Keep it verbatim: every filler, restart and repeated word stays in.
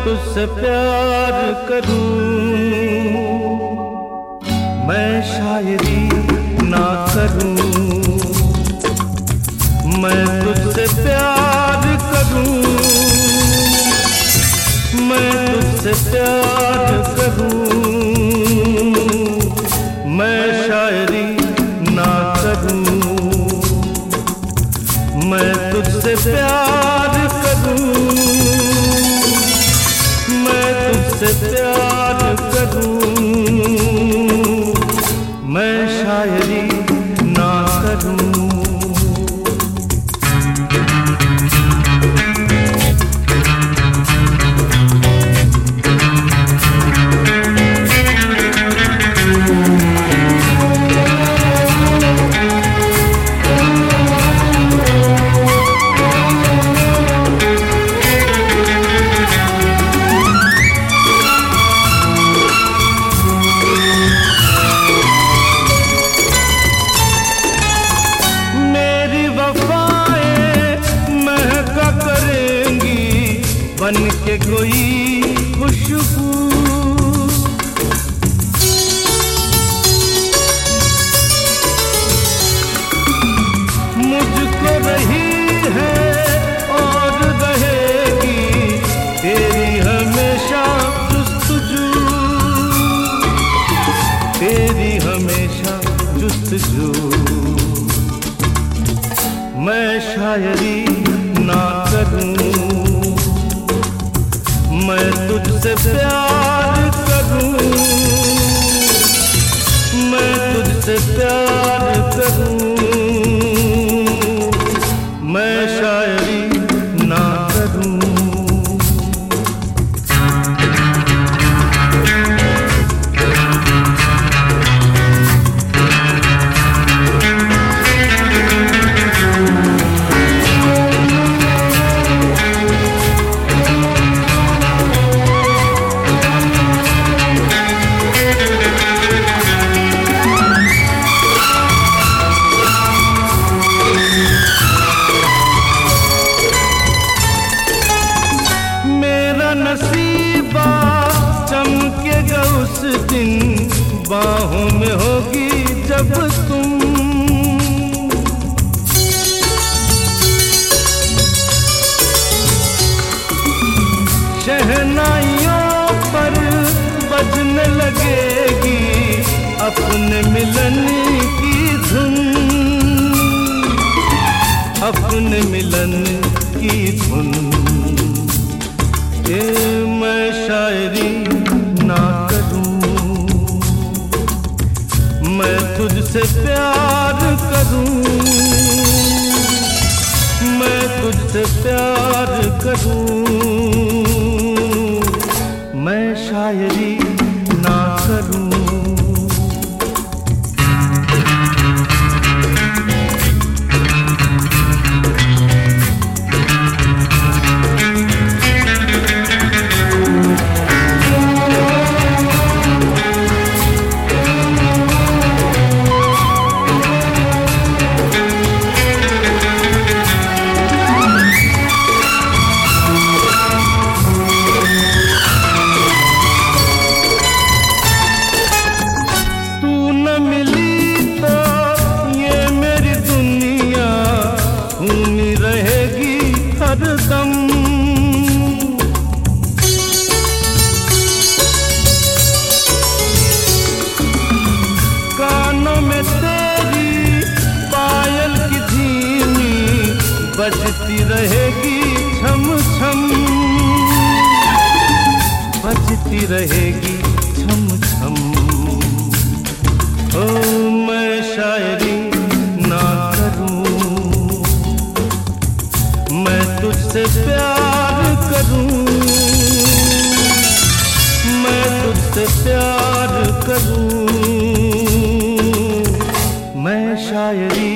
तुझसे प्यार करूं, मैं शायरी ना करूं, मैं तुझसे प्यार करूं, मैं तुझसे प्यार करूं, मैं शायरी ना करूं, मैं तुझसे प्यार करूं, मैं तुझसे प्यार करूं, मैं शायरी ना करूं। बन के कोई खुशबू मुझको रही है और रहेगी तेरी हमेशा जुस्तजू, तेरी हमेशा जुस्तजू। मैं शायरी ना करूं, मैं तुझसे प्यार करूं, मैं तुझसे प्यार करूं, मैं शायरी ना करूं। नसीबा चमकेगा उस दिन, बाहों में होगी जब तुम, शहनाइयों पर बजने लगेगी अपने मिलन की धुन, अपने मिलन की धुन। ए मैं शायरी ना करूं, मैं तुझसे प्यार करूं, मैं तुझसे प्यार करूं, मैं शायरी ना करूं। हरदम कानों में तेरी पायल की धीमी बजती रहेगी छम छम, बजती रहेगी छम छम। ओ मैं शायरी ना करूं, मैं तुझसे प्यार करूं, मैं तुझसे प्यार करूं, मैं शायरी